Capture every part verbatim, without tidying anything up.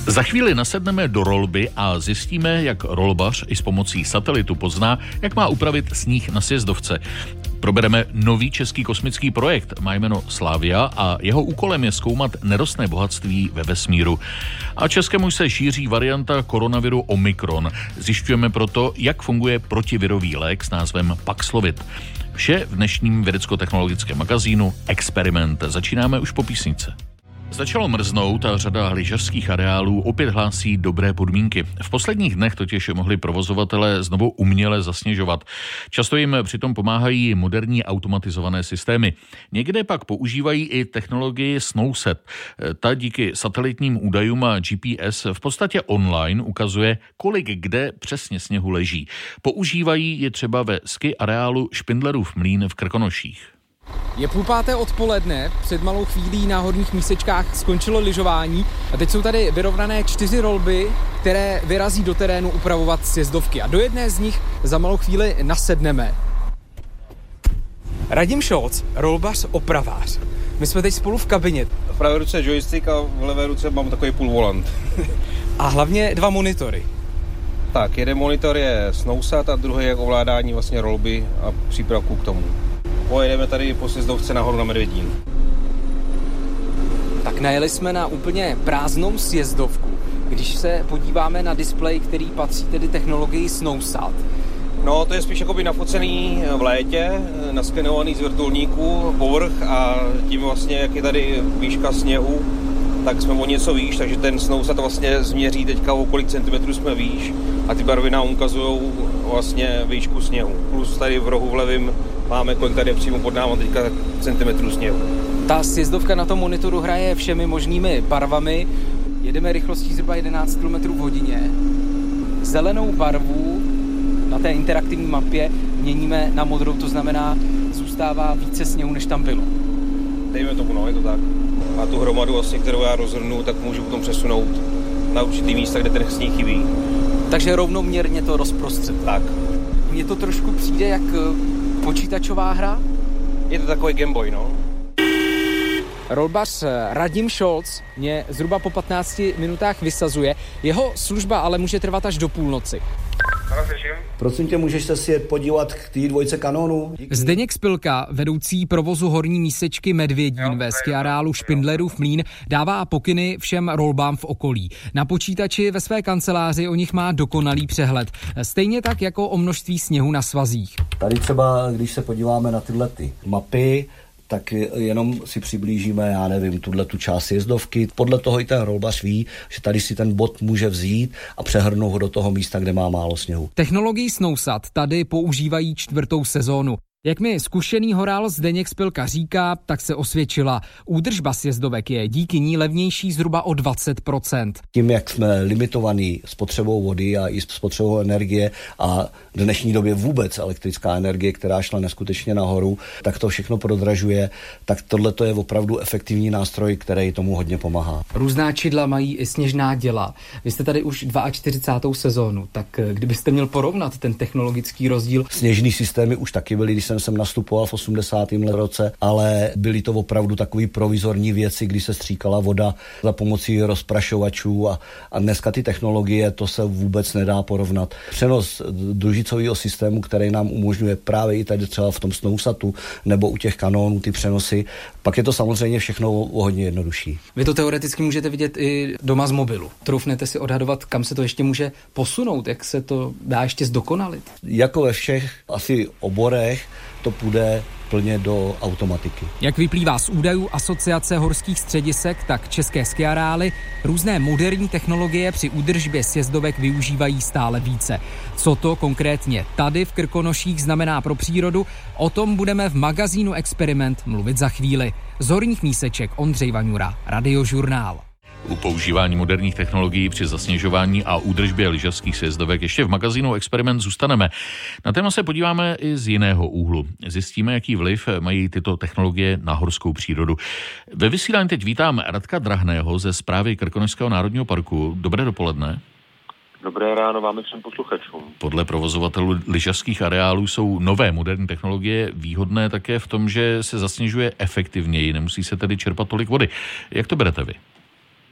Za chvíli nasedneme do rolby a zjistíme, jak rolbař i s pomocí satelitu pozná, jak má upravit sníh na sjezdovce. Probereme nový český kosmický projekt, má jméno Slavia a jeho úkolem je zkoumat nerostné bohatství ve vesmíru. A českému se šíří varianta koronaviru Omikron. Zjišťujeme proto, jak funguje protivirový lék s názvem Paxlovid. Vše v dnešním vědecko-technologickém magazínu Experiment. Začínáme už po písničce. Začalo mrznout a řada lyžařských areálů opět hlásí dobré podmínky. V posledních dnech totiž mohli provozovatelé znovu uměle zasněžovat. Často jim přitom pomáhají moderní automatizované systémy. Někde pak používají i technologii SnowSet. Ta díky satelitním údajům a G P S v podstatě online ukazuje, kolik kde přesně sněhu leží. Používají je třeba ve ski areálu Špindlerův mlýn v Krkonoších. Je půl páté odpoledne, před malou chvílí na horních mísečkách skončilo lyžování a teď jsou tady vyrovnané čtyři rolby, které vyrazí do terénu upravovat sjezdovky a do jedné z nich za malou chvíli nasedneme. Radim Šolc, rolbař, opravář. My jsme teď spolu v kabině. V pravé ruce je joystick a v levé ruce mám takový půlvolant. A hlavně dva monitory. Tak, jeden monitor je SnowSat a druhý je ovládání vlastně rolby a přípravků k tomu. Pojedeme tady po sjezdovce nahoru na Medvědín. Tak najeli jsme na úplně prázdnou sjezdovku. Když se podíváme na displej, který patří tedy technologii SnowSat. No, to je spíš jakoby nafocený v létě, naskenovaný z vrtulníku povrch a tím vlastně, jak je tady výška sněhu, tak jsme o něco výš, takže ten SnowSat vlastně změří teďka o kolik centimetrů jsme výš a ty barvy nám ukazují vlastně výšku sněhu. Plus tady v rohu v levém máme, kolik tady je přímo pod náma teďka centimetrů sněhu. Ta sjezdovka na tom monitoru hraje všemi možnými barvami. Jedeme rychlostí zhruba jedenáct kilometrů v hodině. Zelenou barvu na té interaktivní mapě měníme na modrou, to znamená, zůstává více sněhu, než tam bylo. Dejme tomu, no, je to tak. A tu hromadu, vlastně, kterou já rozhrnu, tak můžu potom přesunout na určitý místa, kde ten sníh chybí. Takže rovnoměrně to rozprostřed. Tak. Mně to trošku přijde jak počítačová hra. Je to takový Gameboy, no. Rolbař Radim Šolc mě zhruba po patnácti minutách vysazuje. Jeho služba ale může trvat až do půlnoci. Prosím tě, můžeš se si jet podívat k té dvojce kanónů? Zdeněk Spilka, vedoucí provozu horní mísečky Medvědín ve ski areálu Špindlerův mlýn, dává pokyny všem rolbám v okolí. Na počítači ve své kanceláři o nich má dokonalý přehled. Stejně tak jako o množství sněhu na svazích. Tady třeba, když se podíváme na tyhle ty mapy, tak jenom si přiblížíme, já nevím, tuhle tu část sjezdovky. Podle toho i ten rolbař ví, že tady si ten bod může vzít a přehrnout ho do toho místa, kde má málo sněhu. Technologii SnowSat tady používají čtvrtou sezónu. Jak mi zkušený horál Zdeněk Spilka říká, tak se osvědčila. Údržba sjezdovek je díky ní levnější zhruba o dvacet procent. Tím, jak jsme limitovaní spotřebou vody a i spotřebou energie a v dnešní době vůbec elektrická energie, která šla neskutečně nahoru, tak to všechno prodražuje, tak tohle to je opravdu efektivní nástroj, který tomu hodně pomáhá. Různá čidla mají i sněžná děla. Vy jste tady už čtyřicátou druhou sezónu, tak kdybyste měl porovnat ten technologický rozdíl. Sněžný systémy už taky byly, když jsem sem nastupoval v osmdesátém roce, ale byly to opravdu takový provizorní věci, kdy se stříkala voda za pomocí rozprašovačů a, a dneska ty technologie, to se vůbec nedá porovnat. Přenos družicového systému, který nám umožňuje právě i tady třeba v tom SnowSatu nebo u těch kanónů ty přenosy, pak je to samozřejmě všechno o hodně jednodušší. Vy to teoreticky můžete vidět i doma z mobilu. Troufnete si odhadovat, kam se to ještě může posunout, jak se to dá ještě zdokonalit? Jako ve všech asi oborech to půjde plně do automatiky. Jak vyplývá z údajů Asociace horských středisek, tak české skiareály různé moderní technologie při údržbě sjezdovek využívají stále více. Co to konkrétně tady v Krkonoších znamená pro přírodu, o tom budeme v magazínu Experiment mluvit za chvíli. Z horních míseček Ondřej Vaňura, Radiožurnál. U používání moderních technologií při zasněžování a údržbě lyžařských sjezdovek ještě v magazínu Experiment zůstaneme. Na téma se podíváme i z jiného úhlu. Zjistíme, jaký vliv mají tyto technologie na horskou přírodu. Ve vysílání teď vítám Radka Drahného ze Správy Krkonošského národního parku. Dobré dopoledne. Dobré ráno vám všem posluchačům. Podle provozovatelů lyžařských areálů jsou nové moderní technologie výhodné také v tom, že se zasněžuje efektivněji, nemusí se tedy čerpat tolik vody. Jak to berete vy?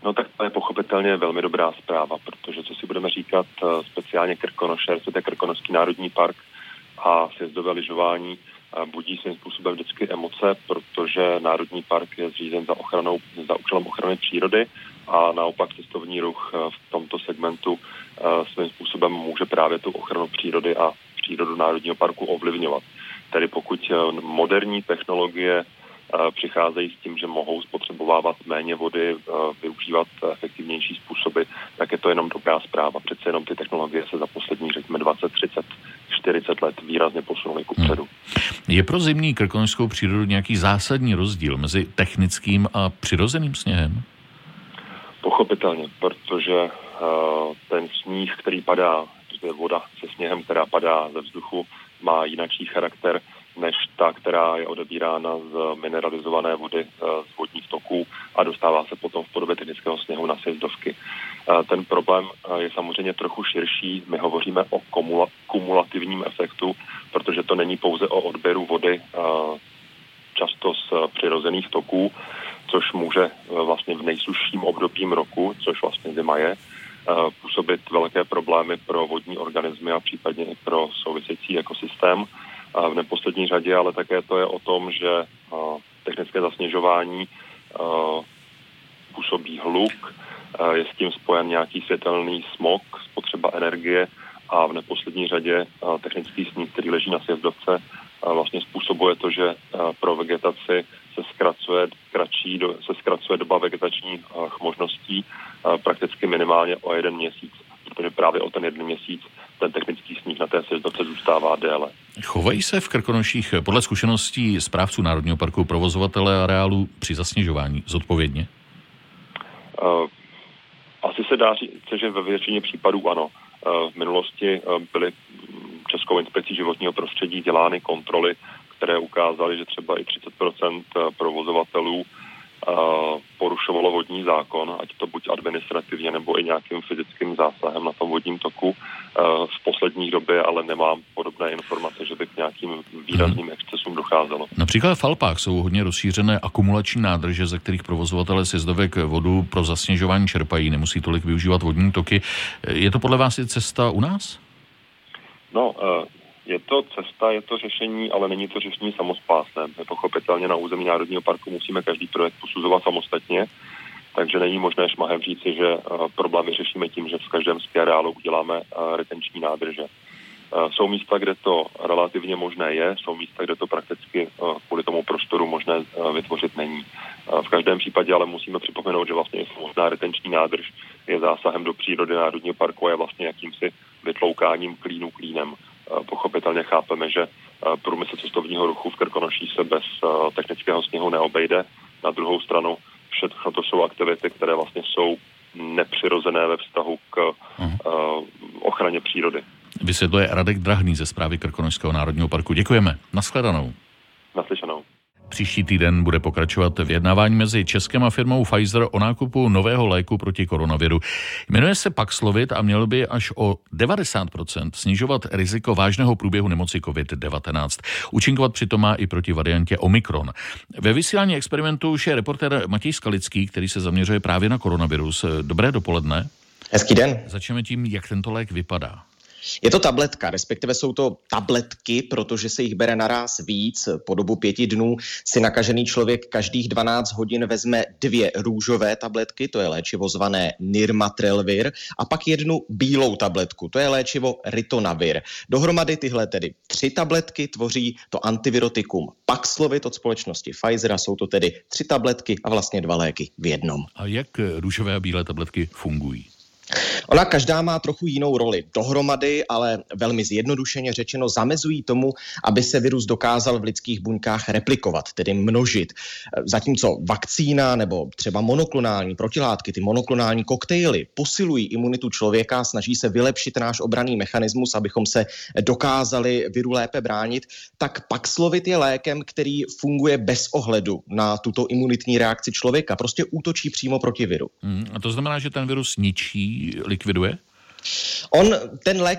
No tak to je pochopitelně velmi dobrá zpráva, protože co si budeme říkat, speciálně Krkonoše, respektive Krkonošský národní park a sjezdové lyžování budí svým způsobem vždycky emoce, protože národní park je zřízen za ochranou, za účelem ochrany přírody a naopak cestovní ruch v tomto segmentu svým způsobem může právě tu ochranu přírody a přírodu národního parku ovlivňovat. Tedy pokud moderní technologie přicházejí s tím, že mohou spotřebovávat méně vody, využívat efektivnější způsoby, tak je to jenom dobrá zpráva. Přece jenom ty technologie se za poslední, řekněme, dvacet, třicet, čtyřicet let výrazně posunuly kupředu. Hmm. Je pro zimní krkonošskou přírodu nějaký zásadní rozdíl mezi technickým a přirozeným sněhem? Pochopitelně, protože uh, ten sníh, který padá, to je voda se sněhem, která padá ze vzduchu, má jinačí charakter než ta, která je odebírána z mineralizované vody z vodních toků a dostává se potom v podobě technického sněhu na sjezdovky. Ten problém je samozřejmě trochu širší. My hovoříme o kumula- kumulativním efektu, protože to není pouze o odběru vody často z přirozených toků, což může vlastně v nejsušším období roku, což vlastně zima je, působit velké problémy pro vodní organismy a případně i pro související ekosystém. A v neposlední řadě, ale také to je o tom, že uh, technické zasněžování uh, působí hluk, uh, je s tím spojen nějaký světelný smog, spotřeba energie a v neposlední řadě uh, technický sníh, který leží na sjezdovce, uh, vlastně způsobuje to, že uh, pro vegetaci se zkracuje, kratší do, se zkracuje doba vegetačních uh, možností uh, prakticky minimálně o jeden měsíc, protože právě o ten jeden měsíc ten technický sníh na té sjezdovce zůstává déle. Chovají se v Krkonoších podle zkušeností správců Národního parku provozovatele areálu při zasněžování zodpovědně? Uh, asi se dá říct, že ve většině případů ano. Uh, v minulosti uh, byly Českou inspekcí životního prostředí dělány kontroly, které ukázaly, že třeba i třicet procent provozovatelů uh, porušovalo vodní zákon, ať to buď administrativně nebo i nějakým fyzickým zásahem na tom vodním toku. Uh, v poslední době ale nemám podobné informace, že by k nějakým výrazným excesům docházelo. Například v Alpách jsou hodně rozšířené akumulační nádrže, ze kterých provozovatelé sjezdovek vodu pro zasněžování čerpají, nemusí tolik využívat vodní toky. Je to podle vás i cesta u nás? No, uh, je to cesta, je to řešení, ale není to řešení samospásné. Pochopitelně na území Národního parku musíme každý projekt posuzovat samostatně, takže není možné šmahem říci, že uh, problémy řešíme tím, že v každém skiareálu uděláme uh, retenční nádrže. Uh, jsou místa, kde to relativně možné je, jsou místa, kde to prakticky uh, kvůli tomu prostoru možné uh, vytvořit není. Uh, v každém případě ale musíme připomenout, že vlastně samotná retenční nádrž je zásahem do přírody Národního parku a je vlastně jakýmsi vytloukáním klínu klínem. Pochopitelně chápeme, že průmysl cestovního ruchu v Krkonoších se bez technického sněhu neobejde. Na druhou stranu všechno to jsou aktivity, které vlastně jsou nepřirozené ve vztahu k uh, ochraně přírody. Vysvětluje Radek Drahný ze Správy Krkonošského národního parku. Děkujeme. Nashledanou. Naslyšenou. Příští týden bude pokračovat vyjednávání mezi Českem a firmou Pfizer o nákupu nového léku proti koronaviru. Jmenuje se Paxlovid a měl by až o devadesát procent snižovat riziko vážného průběhu nemoci covid devatenáct. Účinkovat přitom má i proti variantě Omikron. Ve vysílání experimentu už je reportér Matěj Skalický, který se zaměřuje právě na koronavirus. Dobré dopoledne. Hezký den. Začneme tím, jak tento lék vypadá. Je to tabletka, respektive jsou to tabletky, protože se jich bere naráz víc. Po dobu pěti dnů si nakažený člověk každých dvanáct hodin vezme dvě růžové tabletky, to je léčivo zvané Nirmatrelvir, a pak jednu bílou tabletku, to je léčivo Ritonavir. Dohromady tyhle tedy tři tabletky tvoří to antivirotikum Paxlovid od společnosti Pfizer a jsou to tedy tři tabletky a vlastně dva léky v jednom. A jak růžové a bílé tabletky fungují? Ona každá má trochu jinou roli. Dohromady, ale velmi zjednodušeně řečeno, zamezují tomu, aby se virus dokázal v lidských buňkách replikovat, tedy množit. Zatímco vakcína nebo třeba monoklonální protilátky, ty monoklonální koktejly posilují imunitu člověka, snaží se vylepšit náš obranný mechanismus, abychom se dokázali viru lépe bránit, tak Paxlovid je lékem, který funguje bez ohledu na tuto imunitní reakci člověka. Prostě útočí přímo proti viru. Hmm, a to znamená, že ten virus ničí, likviduje? On, ten lék ho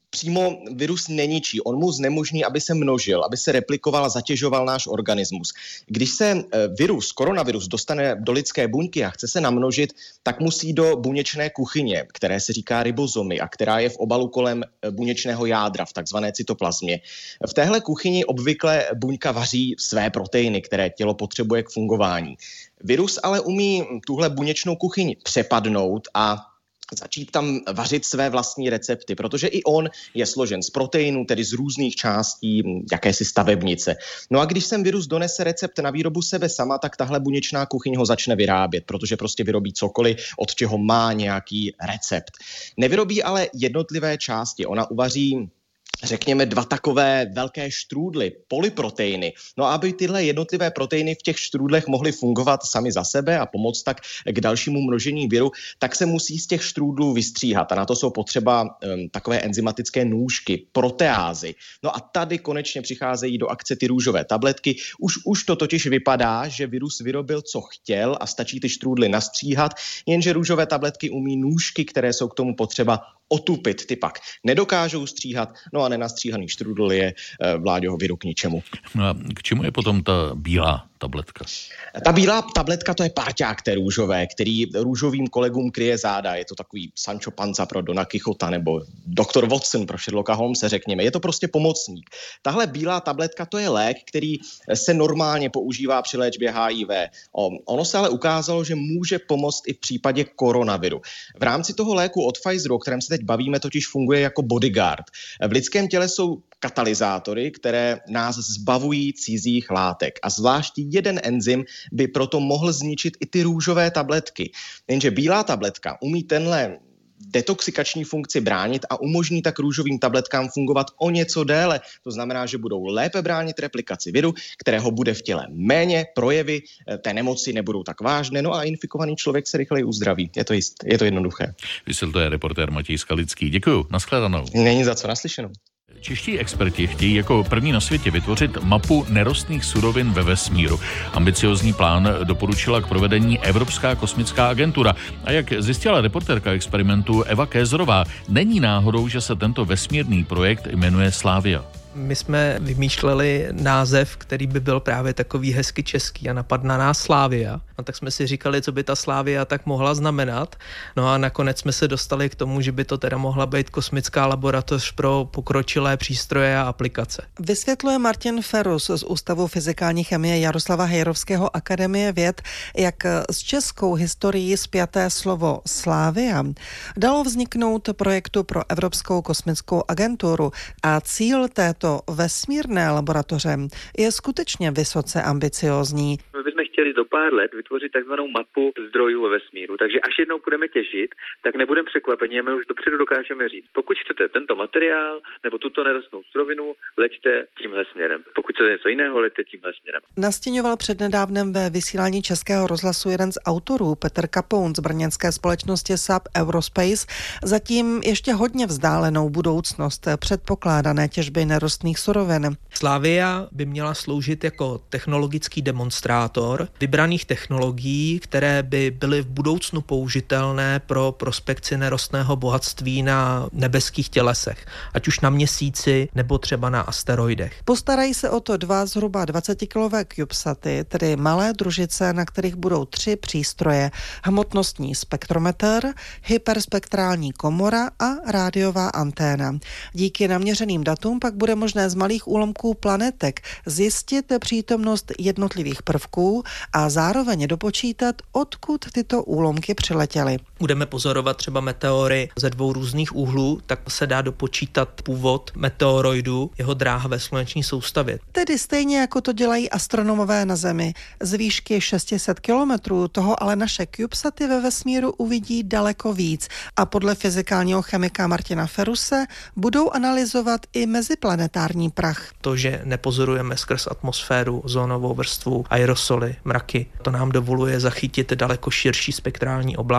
přímo virus neničí. On mu znemožní, aby se množil, aby se replikoval a zatěžoval náš organismus. Když se virus, koronavirus dostane do lidské buňky a chce se namnožit, tak musí do buněčné kuchyně, které se říká ribozomy a která je v obalu kolem buněčného jádra, v takzvané cytoplazmě. V téhle kuchyni obvykle buňka vaří své proteiny, které tělo potřebuje k fungování. Virus ale umí tuhle buněčnou kuchyň přepadnout a začít tam vařit své vlastní recepty, protože i on je složen z proteinů, tedy z různých částí jakési stavebnice. No a když sem virus donese recept na výrobu sebe sama, tak tahle buněčná kuchyň ho začne vyrábět, protože prostě vyrobí cokoliv, od čeho má nějaký recept. Nevyrobí ale jednotlivé části, ona uvaří řekněme dva takové velké štrůdly, polyproteiny. No a aby tyhle jednotlivé proteiny v těch štrůdlech mohly fungovat sami za sebe a pomoct tak k dalšímu množení viru, tak se musí z těch štrůdlů vystříhat. A na to jsou potřeba um, takové enzymatické nůžky, proteázy. No a tady konečně přicházejí do akce ty růžové tabletky. Už, už to totiž vypadá, že virus vyrobil, co chtěl a stačí ty štrůdly nastříhat, jenže růžové tabletky umí nůžky, které jsou k tomu potřeba otupit, ty pak nedokážou stříhat, no a nenastříhaný štrůdl je Vláďoho viru k ničemu. No a k čemu je potom ta bílá tabletka? Ta bílá tabletka, to je parťák té růžové, který růžovým kolegům kryje záda. Je to takový Sancho Panza pro Dona Quixota nebo doktor Watson pro Sherlocka Holmese, řekněme. Je to prostě pomocník. Tahle bílá tabletka, to je lék, který se normálně používá při léčbě H I V. Ono se ale ukázalo, že může pomoct i v případě koronaviru. V rámci toho léku od Pfizeru, o kterém se teď bavíme, totiž funguje jako bodyguard. V lidském těle jsou katalyzátory, které nás zbavují cizích látek. A zvlášť jeden enzym by proto mohl zničit i ty růžové tabletky. Jenže bílá tabletka umí tenhle detoxikační funkci bránit a umožní tak růžovým tabletkám fungovat o něco déle. To znamená, že budou lépe bránit replikaci viru, kterého bude v těle méně, projevy té nemoci nebudou tak vážné, no a infikovaný člověk se rychleji uzdraví. Je to jist, je to jednoduché. Vysvětluje reportér Matěj Skalický. Děkuju, nashledanou. Není za co, naslyšenou. Čeští experti chtějí jako první na světě vytvořit mapu nerostných surovin ve vesmíru. Ambiciózní plán doporučila k provedení Evropská kosmická agentura. A jak zjistila reportérka experimentu Eva Kézerová, není náhodou, že se tento vesmírný projekt jmenuje Slavia. My jsme vymýšleli název, který by byl právě takový hezky český a napadla nás Slavia. No tak jsme si říkali, co by ta Slavia tak mohla znamenat. No a nakonec jsme se dostali k tomu, že by to teda mohla být kosmická laboratoř pro pokročilé přístroje a aplikace. Vysvětluje Martin Ferus z Ústavu fyzikální chemie Jaroslava Hejrovského Akademie věd, jak s českou historií spjaté slovo Slavia dalo vzniknout projektu pro Evropskou kosmickou agenturu a cíl této vesmírné laboratoře je skutečně vysoce ambiciózní. My bychom chtěli do pár let vytvořit takzvanou mapu zdrojů ve vesmíru, takže až jednou budeme těžit, tak nebudeme překvapeni a my už dopředu dokážeme říct. Pokud chcete tento materiál nebo tuto nerostnou surovinu, leďte tímhle směrem. Pokud chcete něco jiného, leďte tímhle směrem. Nastěňoval přednedávnem ve vysílání Českého rozhlasu jeden z autorů, Petr Kapoun z brněnské společnosti S A P Eurospace, zatím ještě hodně vzdálenou budoucnost předpokládané těžby nerostných surovin. Slavia by měla sloužit jako technologický demonstrátor vybraných technologií, které by byly v budoucnu použitelné pro prospekci nerostného bohatství na nebeských tělesech, ať už na Měsíci nebo třeba na asteroidech. Postarají se o to dva zhruba dvacetikilové CubeSaty, tedy malé družice, na kterých budou tři přístroje: hmotnostní spektrometr, hyperspektrální komora a rádiová anténa. Díky naměřeným datům pak bude možné z malých úlomků planetek zjistit přítomnost jednotlivých prvků a zároveň dopočítat, odkud tyto úlomky přiletěly. Budeme pozorovat třeba meteory ze dvou různých úhlů, tak se dá dopočítat původ meteoroidu, jeho dráha ve sluneční soustavě. Tedy stejně jako to dělají astronomové na Zemi. Z výšky šest set kilometrů toho ale naše CubeSaty ve vesmíru uvidí daleko víc a podle fyzikálního chemika Martina Feruse budou analyzovat i meziplanetární prach. To, že nepozorujeme skrz atmosféru, zónovou vrstvu, aerosoly, mraky, to nám dovoluje zachytit daleko širší spektrální oblast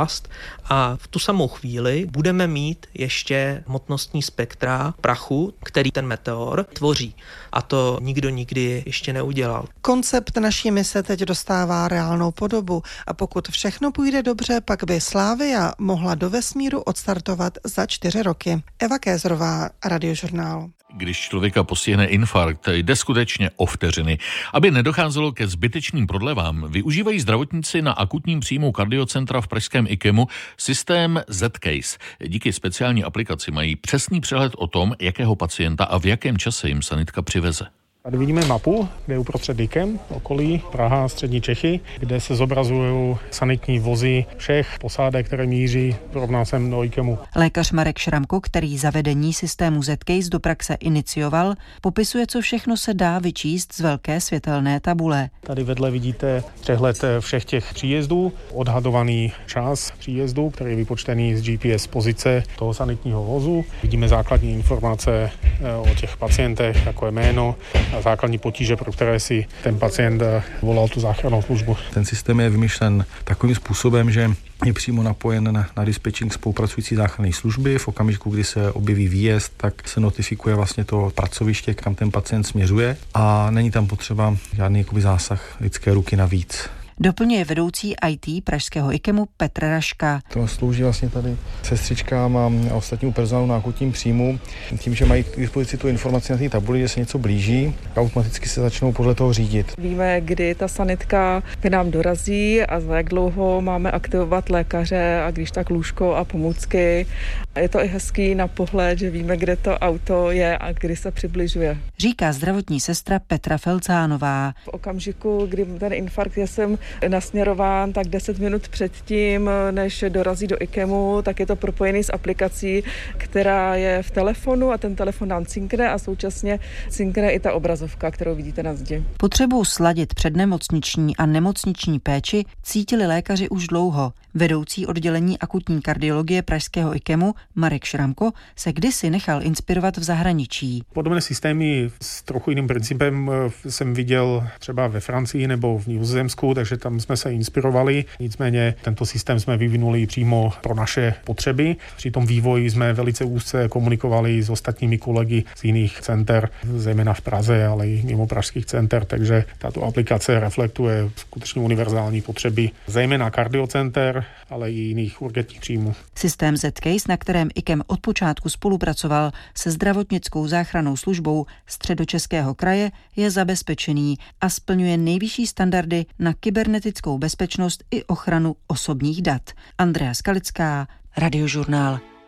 A v tu samou chvíli budeme mít ještě hmotnostní spektra prachu, který ten meteor tvoří. A to nikdo nikdy ještě neudělal. Koncept naší mise teď dostává reálnou podobu a pokud všechno půjde dobře, pak by Slavia mohla do vesmíru odstartovat za čtyři roky. Eva Kézrová, Radiožurnál. Když člověka postihne infarkt, jde skutečně o vteřiny. Aby nedocházelo ke zbytečným prodlevám, využívají zdravotníci na akutním příjmu kardiocentra v pražském IKEMu systém Z-Case. Díky speciální aplikaci mají přesný přehled o tom, jakého pacienta a v jakém čase jim sanitka přiveze. Tady vidíme mapu, kde je uprostřed IKEM, okolí Praha, střední Čechy, kde se zobrazují sanitní vozy všech posádek, které míří rovná sem do IKEMu. Lékař Marek Šramko, který zavedení systému Z-Case do praxe inicioval, popisuje, co všechno se dá vyčíst z velké světelné tabule. Tady vedle vidíte přehled všech těch příjezdů, odhadovaný čas příjezdu, který je vypočtený z G P S pozice toho sanitního vozu. Vidíme základní informace o těch pacientech, jako je jméno, a základní potíže, pro které si ten pacient volal tu záchrannou službu. Ten systém je vymyšlen takovým způsobem, že je přímo napojen na, na dispečing spolupracující záchranné služby. V okamžiku, kdy se objeví výjezd, tak se notifikuje vlastně to pracoviště, kam ten pacient směřuje a není tam potřeba žádný jakoby zásah lidské ruky navíc. Doplňuje vedoucí I T pražského IKEMu Petr Raška. To slouží vlastně tady sestřičkám a ostatnímu personálu na akutním příjmu. Tím, že mají k dispozici tu informaci na té tabuli, že se něco blíží, automaticky se začnou podle toho řídit. Víme, kdy ta sanitka k nám dorazí a za jak dlouho máme aktivovat lékaře a když tak lůžko a pomůcky. Je to i hezký na pohled, že víme, kde to auto je a kdy se přibližuje. Říká zdravotní sestra Petra Felcánová. V okamžiku, kdy ten infarkt je sem nasměrován, tak deset minut předtím, než dorazí do IKEMu, tak je to propojený s aplikací, která je v telefonu a ten telefon nám cinkne a současně cinkne i ta obrazovka, kterou vidíte na zdi. Potřebu sladit přednemocniční a nemocniční péči cítili lékaři už dlouho. Vedoucí oddělení akutní kardiologie pražského IKEMu Marek Šramko se kdysi nechal inspirovat v zahraničí. Podobné systémy s trochu jiným principem jsem viděl třeba ve Francii nebo v Nizozemsku, takže tam jsme se inspirovali. Nicméně tento systém jsme vyvinuli přímo pro naše potřeby. Při tom vývoji jsme velice úzce komunikovali s ostatními kolegy z jiných center, zejména v Praze, ale i mimo pražských center, takže tato aplikace reflektuje skutečně univerzální potřeby, zejména kardiocenter, ale i jiných urgentních příjmů. Systém Z-Case, na kterém IKEM od počátku spolupracoval se zdravotnickou záchrannou službou Středočeského kraje, je zabezpečený a splňuje nejvyšší standardy na kybernetickou bezpečnost i ochranu osobních dat. Andrea Skalická, Radiožurnál.